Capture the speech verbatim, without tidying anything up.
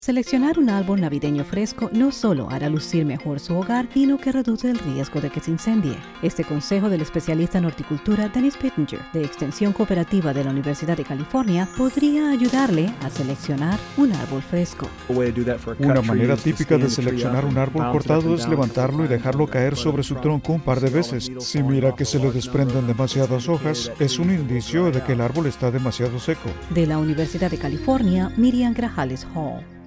Seleccionar un árbol navideño fresco no solo hará lucir mejor su hogar, sino que reduce el riesgo de que se incendie. Este consejo del especialista en horticultura Dennis Pittenger, de Extensión Cooperativa de la Universidad de California, podría ayudarle a seleccionar un árbol fresco. Una manera típica de seleccionar un árbol cortado es levantarlo y dejarlo caer sobre su tronco un par de veces. Si mira que se le desprenden demasiadas hojas, es un indicio de que el árbol está demasiado seco. De la Universidad de California, Miriam Grajales Hall.